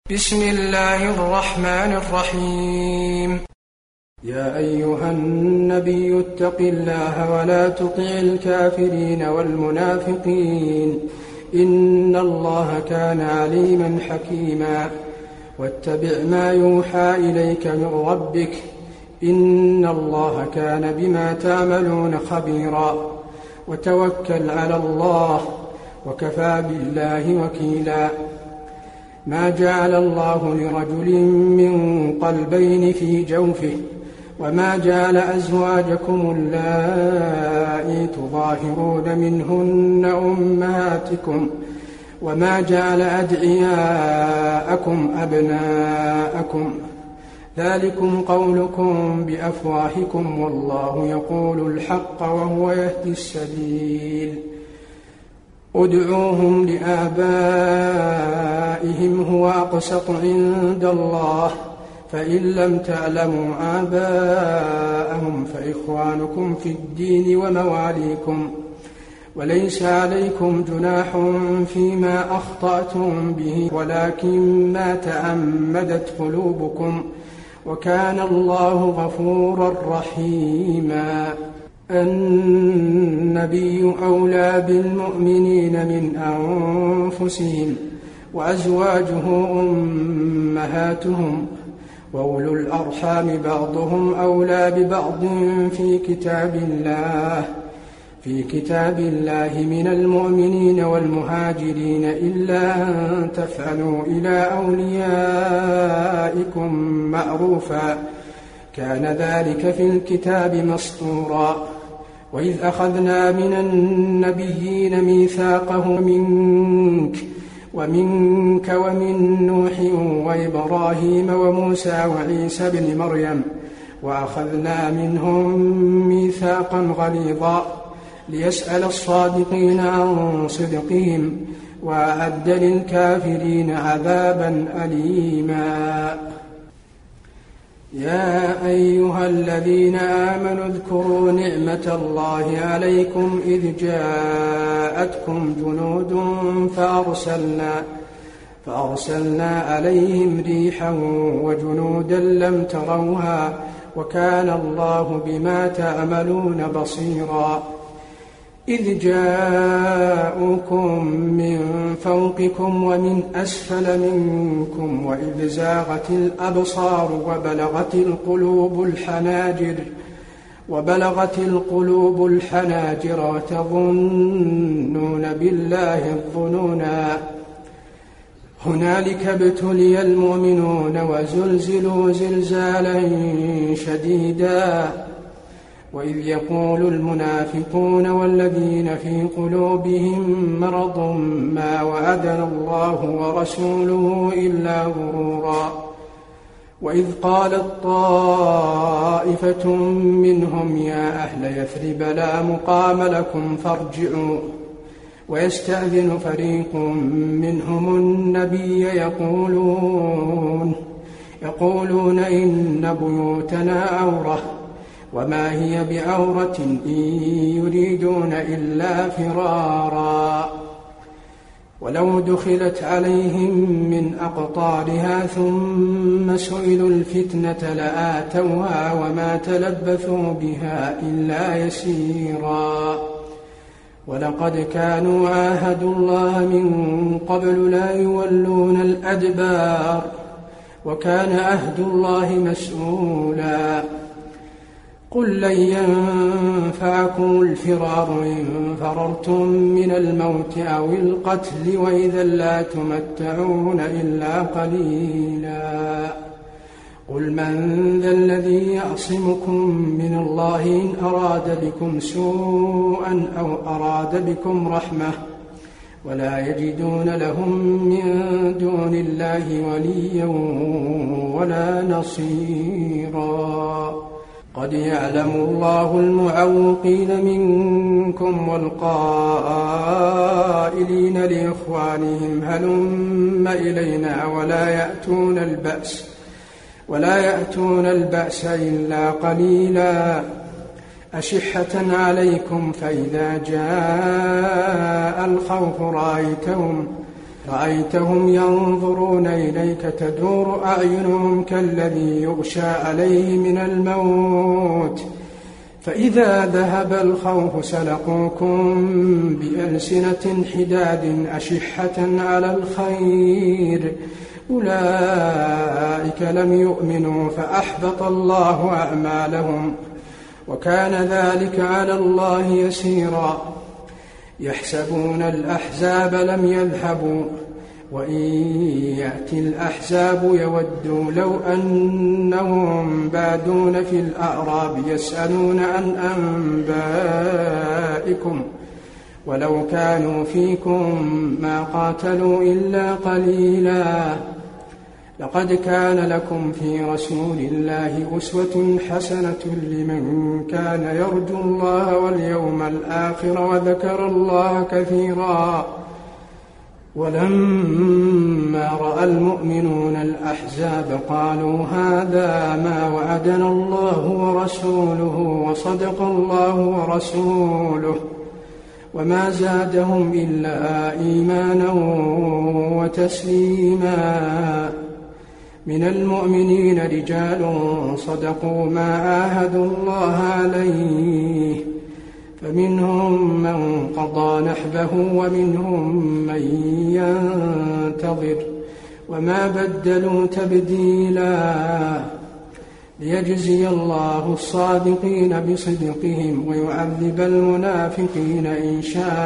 بسم الله الرحمن الرحيم. يا أيها النبي اتق الله ولا تطع الكافرين والمنافقين إن الله كان عليما حكيما. واتبع ما يوحى إليك من ربك إن الله كان بما تعملون خبيرا. وتوكل على الله وكفى بالله وكيلا. ما جعل الله لرجل من قلبين في جوفه وما جعل أزواجكم اللائي تظاهرون منهن أمهاتكم وما جعل أدعياءكم أبناءكم ذلكم قولكم بأفواهكم والله يقول الحق وهو يهدي السبيل. ادعوهم لآبائهم هو أقسط عند الله فإن لم تعلموا آباءهم فإخوانكم في الدين ومواليكم وليس عليكم جناح فيما أخطأتم به ولكن ما تعمدت قلوبكم وكان الله غفورا رحيما. النبي أولى بالمؤمنين من أنفسهم وأزواجه أمهاتهم وأولو الأرحام بعضهم أولى ببعض في كتاب الله من المؤمنين والمهاجرين إلا أن تفعلوا إلى أوليائكم معروفا كان ذلك في الكتاب مسطورا. وإذ أخذنا من النبيين ميثاقهم ومنك ومن نوح وإبراهيم وموسى وعيسى بن مريم وأخذنا منهم ميثاقا غليظا ليسأل الصادقين عن صدقهم وأعد للكافرين عذابا أليما. يا أيها الذين آمنوا اذكروا نعمة الله عليكم إذ جاءتكم جنود فأرسلنا عليهم ريحا وجنودا لم تروها وكان الله بما تعملون بصيرا. إذ جاءوكم من فوقكم ومن أسفل منكم وإذ زاغت الأبصار وبلغت القلوب الحناجر وتظنون بالله الظنونا. هنالك ابتلي المؤمنون وزلزلوا زلزالا شديدا. وإذ يقول المنافقون والذين في قلوبهم مرض ما وعدنا الله ورسوله إلا غرورا. وإذ قالت طائفة منهم يا أهل يثرب لا مقام لكم فارجعوا ويستأذن فريق منهم النبي يقولون إن بيوتنا عورة وما هي بعورة إن يريدون إلا فرارا. ولو دخلت عليهم من أقطارها ثم سئلوا الفتنة لآتوها وما تلبثوا بها إلا يسيرا. ولقد كانوا عاهدوا الله من قبل لا يولون الأدبار وكان عهد الله مسؤولا. قل لن ينفعكم الفرار إن فررتم من الموت أو القتل وإذا لا تمتعون إلا قليلا. قل من ذا الذي يعصمكم من الله إن أراد بكم سوءا أو أراد بكم رحمة ولا يجدون لهم من دون الله وليا ولا نصيرا. قد يعلم الله المعوقين منكم والقائلين لإخوانهم هلم إلينا ولا يأتون البأس إلا قليلا. أشحة عليكم فإذا جاء الخوف رأيتهم ينظرون إليك تدور أعينهم كالذي يغشى عليه من الموت فإذا ذهب الخوف سلقوكم بألسنة حداد أشحة على الخير أولئك لم يؤمنوا فأحبط الله أعمالهم وكان ذلك على الله يسيرا يحسبون الأحزاب لم يذهبوا وإن يأتي الأحزاب يودوا لو أنهم بادون في الأعراب يسألون عن أنبائكم ولو كانوا فيكم ما قاتلوا إلا قليلا لقد كان لكم في رسول الله أسوة حسنة لمن كان يرجو الله واليوم الآخر وذكر الله كثيرا ولما رأى المؤمنون الأحزاب قالوا هذا ما وعدنا الله ورسوله وصدق الله ورسوله وما زادهم إلا إيمانا وتسليما من المؤمنين رجال صدقوا ما عاهدوا الله عليه فمنهم من قضى نحبه ومنهم من ينتظر وما بدلوا تبديلا ليجزي الله الصادقين بصدقهم ويعذب المنافقين إن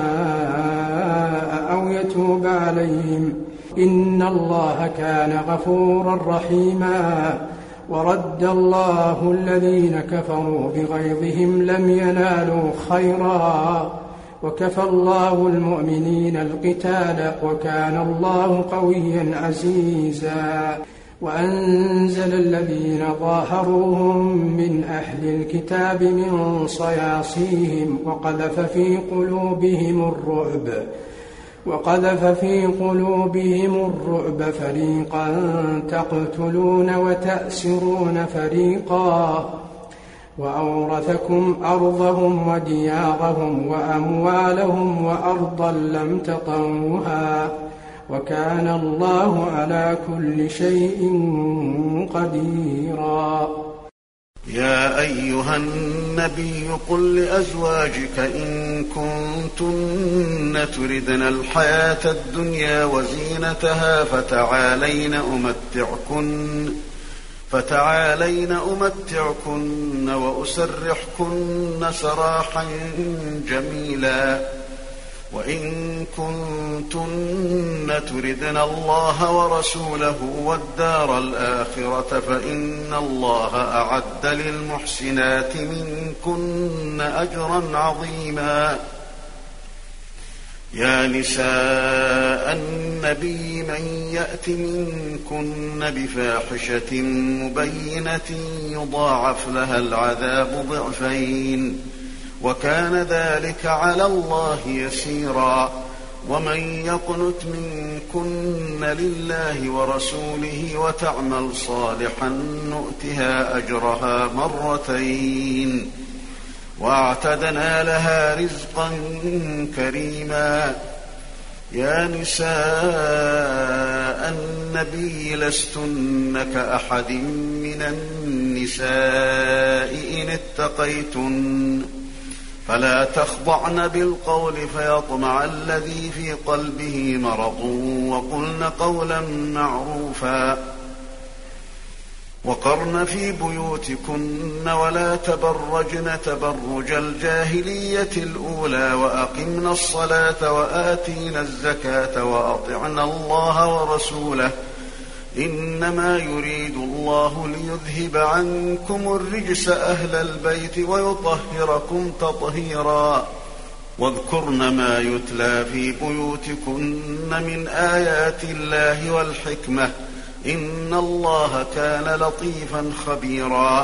شاء أو يتوب عليهم إن الله كان غفورا رحيما ورد الله الذين كفروا بغيظهم لم ينالوا خيرا وكفى الله المؤمنين القتال وكان الله قويا عزيزا وأنزل الذين ظاهروهم من أهل الكتاب من صياصيهم وقذف في قلوبهم الرعب فريقا تقتلون وتأسرون فريقا وأورثكم أرضهم وديارهم وأموالهم وأرضا لم تطئوها وكان الله على كل شيء قديرا. يا أيها النبي قل لأزواجك إن كنتن تردن الحياة الدنيا وزينتها فتعالين أمتعكن وأسرحكن سراحا جميلا وإن كنتن تردن الله ورسوله والدار الآخرة فإن الله أعد للمحسنات منكن أجرا عظيما. يا نساء النبي من يأت منكن بفاحشة مبينة يضاعف لها العذاب ضعفين وكان ذلك على الله يسيرا. ومن يقنت منكن لله ورسوله وتعمل صالحا نؤتها أجرها مرتين واعتدنا لها رزقا كريما. يا نساء النبي لستن كأحد من النساء إن اتقيتن فلا تخضعن بالقول فيطمع الذي في قلبه مرض وقلن قولا معروفا وقرن في بيوتكن ولا تبرجن تبرج الجاهلية الأولى وأقمن الصلاة وآتين الزكاة وأطعن الله ورسوله إنما يريد الله ليذهب عنكم الرجس أهل البيت ويطهركم تطهيرا. واذكرن ما يتلى في بيوتكن من آيات الله والحكمة إن الله كان لطيفا خبيرا.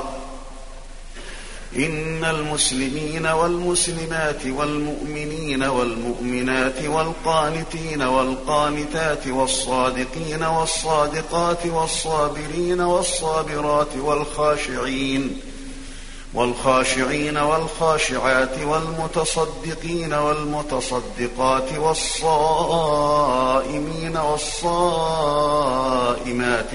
إن المسلمين والمسلمات والمؤمنين والمؤمنات والقانتين والقانتات والصادقين والصادقات والصابرين والصابرات والخاشعين والخاشعات والمتصدقين والمتصدقات والصائمين والصائمات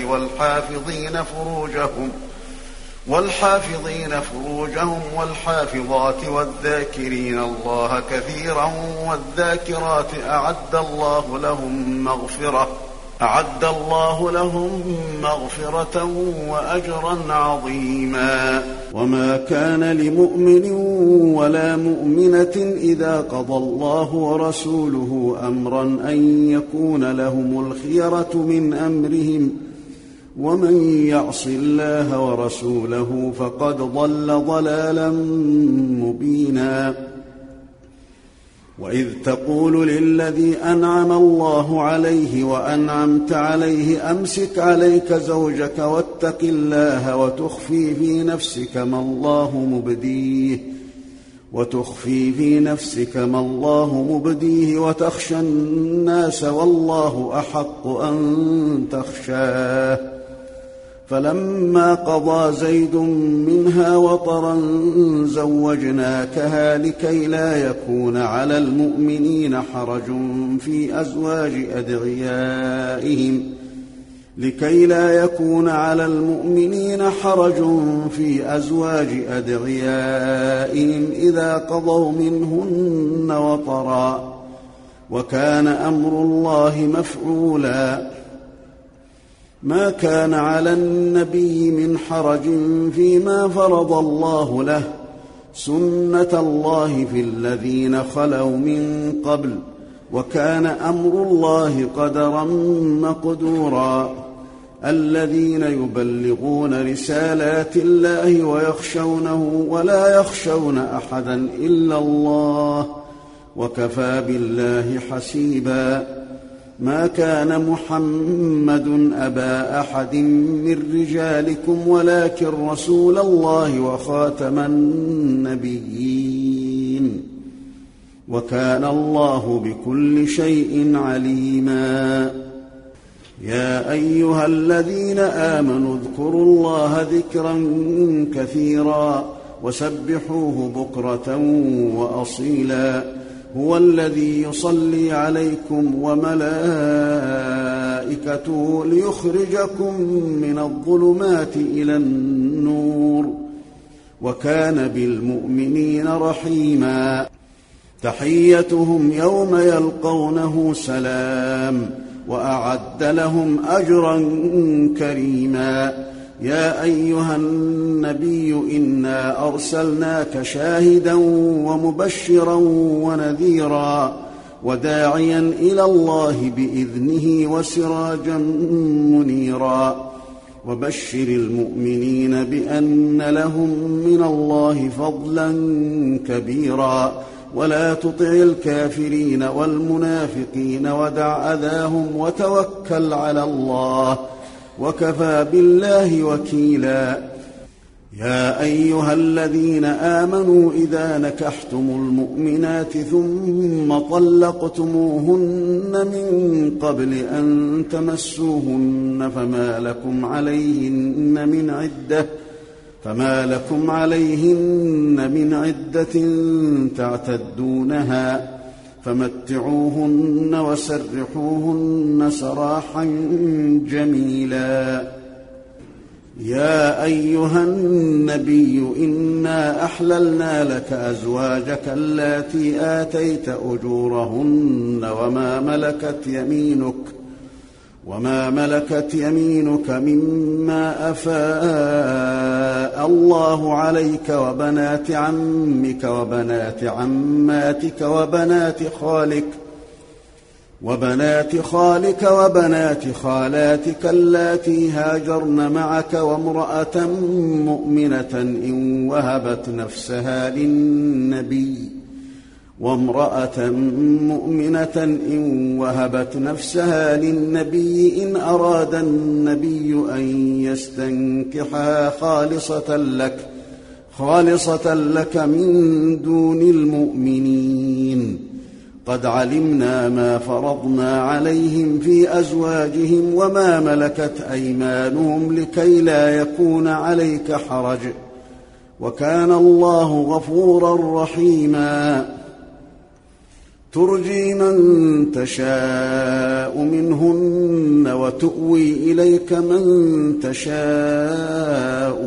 والحافظين فروجهم والحافظات والذاكرين الله كثيرا والذاكرات أعد الله لهم مغفرة وأجرا عظيما. وما كان لمؤمن ولا مؤمنة إذا قضى الله ورسوله أمرا أن يكون لهم الخيرة من أمرهم ومن يعص الله ورسوله فقد ضل ضلالا مبينا. وإذ تقول للذي أنعم الله عليه وأنعمت عليه أمسك عليك زوجك واتق الله وتخفي في نفسك ما الله مبديه وتخشى الناس والله أحق أن تخشاه. فلما قضى زيد منها وطرا زوجناكها لكي لا يكون على المؤمنين حرج في أزواج أدعيائهم إذا قضوا منهن وطرا وكان أمر الله مفعولا. ما كان على النبي من حرج فيما فرض الله له سنة الله في الذين خلوا من قبل وكان أمر الله قدرا مقدورا. الذين يبلغون رسالات الله ويخشونه ولا يخشون أحدا إلا الله وكفى بالله حسيبا. ما كان محمد أبا أحد من رجالكم ولكن رسول الله وخاتم النبيين وكان الله بكل شيء عليما. يا أيها الذين آمنوا اذكروا الله ذكرا كثيرا وسبحوه بكرة وأصيلا. هو الذي يصلي عليكم وملائكته ليخرجكم من الظلمات إلى النور وكان بالمؤمنين رحيما. تحيتهم يوم يلقونه سلام وأعد لهم أجرا كريما. يا أيها النبي إنا أرسلناك شاهدا ومبشرا ونذيرا وداعيا إلى الله بإذنه وسراجا منيرا. وبشر المؤمنين بأن لهم من الله فضلا كبيرا. ولا تطع الكافرين والمنافقين ودع أذاهم وتوكل على الله وكفى بالله وكيلا. يا أيها الذين آمنوا إذا نكحتم المؤمنات ثم طلقتموهن من قبل أن تمسوهن فما لكم عليهن من عدة تعتدونها فمتعوهن وسرحوهن سراحا جميلا. يا أيها النبي إنا أحللنا لك أزواجك اللاتي آتيت أجورهن وما ملكت يمينك مما أفاء الله عليك وبنات عمك وبنات عماتك وبنات خالك وبنات خالاتك اللاتي هاجرن معك وامرأة مؤمنة إن وهبت نفسها للنبي إن أراد النبي أن يستنكحها خالصة لك من دون المؤمنين. قد علمنا ما فرضنا عليهم في أزواجهم وما ملكت أيمانهم لكي لا يكون عليك حرج وكان الله غفورا رحيما ترجي من تشاء منهن وتؤوي إليك من تشاء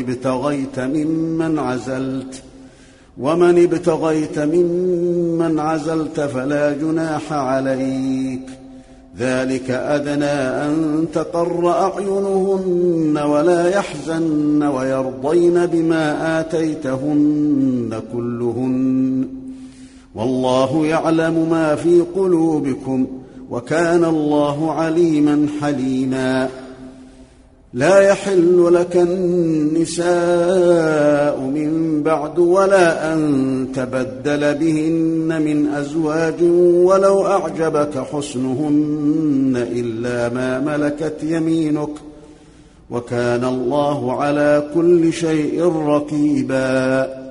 ومن ابتغيت ممن عزلت فلا جناح عليك ذلك أدنى أن تقر أعينهن ولا يحزن ويرضين بما آتيتهن كلهن والله يعلم ما في قلوبكم وكان الله عليما حليما لا يحل لك النساء من بعد ولا أن تبدل بهن من أزواج ولو أعجبك حسنهن إلا ما ملكت يمينك وكان الله على كل شيء رقيبا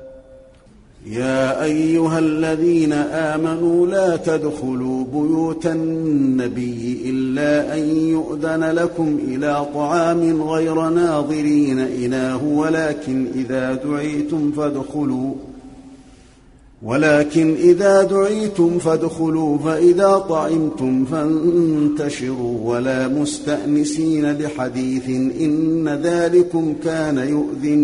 يا أيها الذين آمنوا لا تدخلوا بيوت النبي إلا أن يؤذن لكم إلى طعام غير ناظرين إناه ولكن إذا دعيتم فادخلوا فإذا طعمتم فانتشروا ولا مستأنسين لحديث إن ذلكم كان يؤذي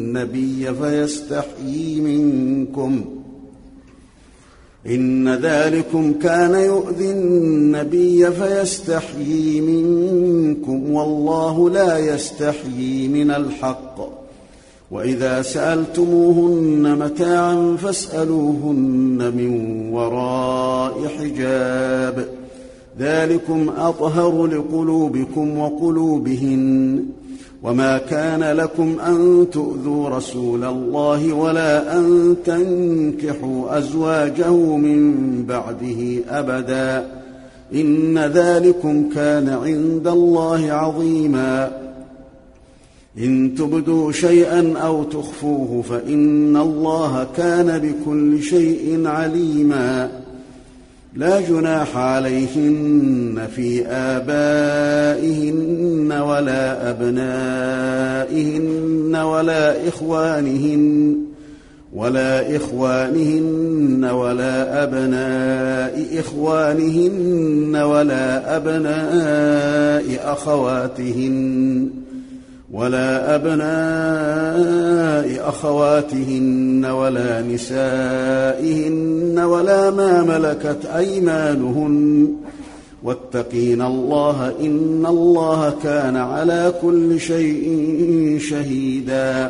النبي فيستحيي منكم والله لا يستحيي من الحق وإذا سألتموهن متاعا فاسألوهن من وراء حجاب ذلكم أطهر لقلوبكم وقلوبهن وما كان لكم أن تؤذوا رسول الله ولا أن تنكحوا أزواجه من بعده أبدا إن ذلكم كان عند الله عظيما إن تبدوا شيئا أو تخفوه فإن الله كان بكل شيء عليما لا جناح عليهن في آبائهن ولا أبنائهن ولا إخوانهن ولا أبناء إخوانهن ولا أبناء أخواتهن ولا نسائهن ولا ما ملكت أيمانهن واتقين الله إن الله كان على كل شيء شهيدا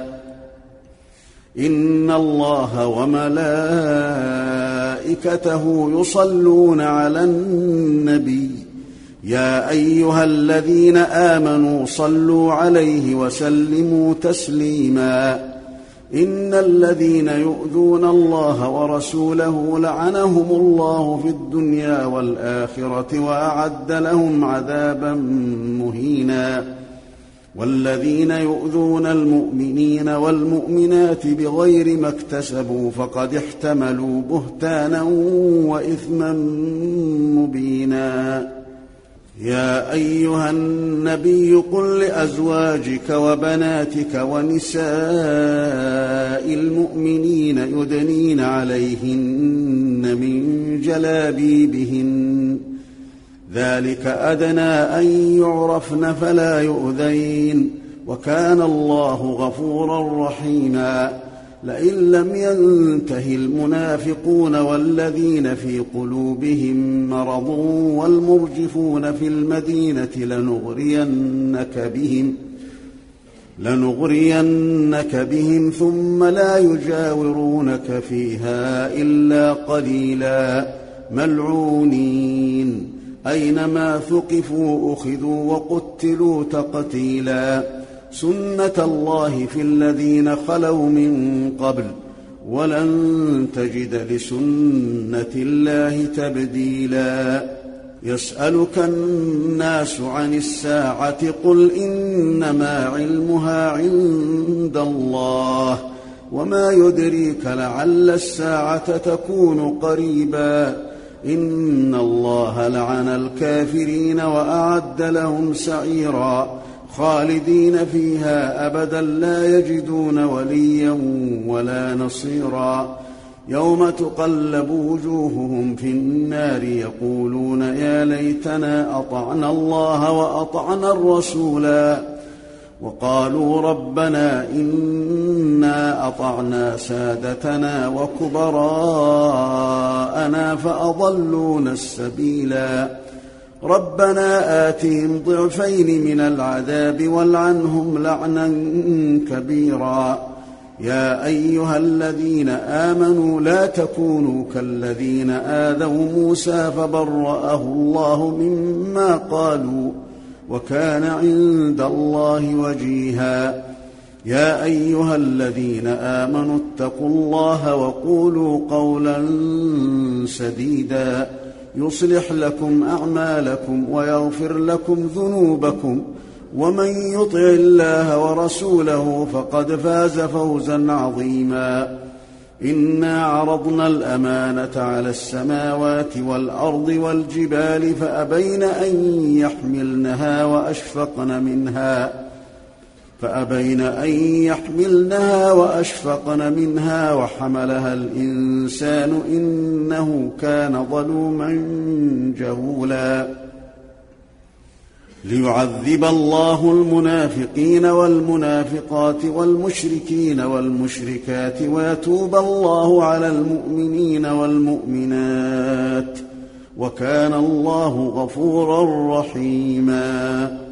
إن الله وملائكته يصلون على النبي يا أيها الذين آمنوا صلوا عليه وسلموا تسليما إن الذين يؤذون الله ورسوله لعنهم الله في الدنيا والآخرة وأعد لهم عذابا مهينا والذين يؤذون المؤمنين والمؤمنات بغير ما اكتسبوا فقد احتملوا بهتانا وإثما مبينا يا أيها النبي قل لأزواجك وبناتك ونساء المؤمنين يدنين عليهن من جلابيبهن ذلك أدنى أن يعرفن فلا يؤذين وكان الله غفورا رحيما لئن لم ينته المنافقون والذين في قلوبهم مرض والمرجفون في المدينة لنغرينك بهم ثم لا يجاورونك فيها إلا قليلا ملعونين أينما ثقفوا أخذوا وقتلوا تقتيلا سنة الله في الذين خلوا من قبل ولن تجد لسنة الله تبديلا يسألك الناس عن الساعة قل إنما علمها عند الله وما يدريك لعل الساعة تكون قريبا إن الله لعن الكافرين وأعد لهم سعيرا خالدين فيها أبدا لا يجدون وليا ولا نصيرا يوم تقلب وجوههم في النار يقولون يا ليتنا أطعنا الله وأطعنا الرسولا وقالوا ربنا إنا أطعنا سادتنا وكبراءنا فأضلونا السبيلا ربنا آتهم ضعفين من العذاب والعنهم لعنا كبيرا يا أيها الذين آمنوا لا تكونوا كالذين آذوا موسى فبرأه الله مما قالوا وكان عند الله وجيها يا أيها الذين آمنوا اتقوا الله وقولوا قولا سديدا يصلح لكم أعمالكم ويغفر لكم ذنوبكم ومن يطع الله ورسوله فقد فاز فوزا عظيما إنا عرضنا الأمانة على السماوات والأرض والجبال فأبين أن يحملنها وأشفقن منها وحملها الإنسان إنه كان ظلوما جهولا ليعذب الله المنافقين والمنافقات والمشركين والمشركات ويتوب الله على المؤمنين والمؤمنات وكان الله غفورا رحيما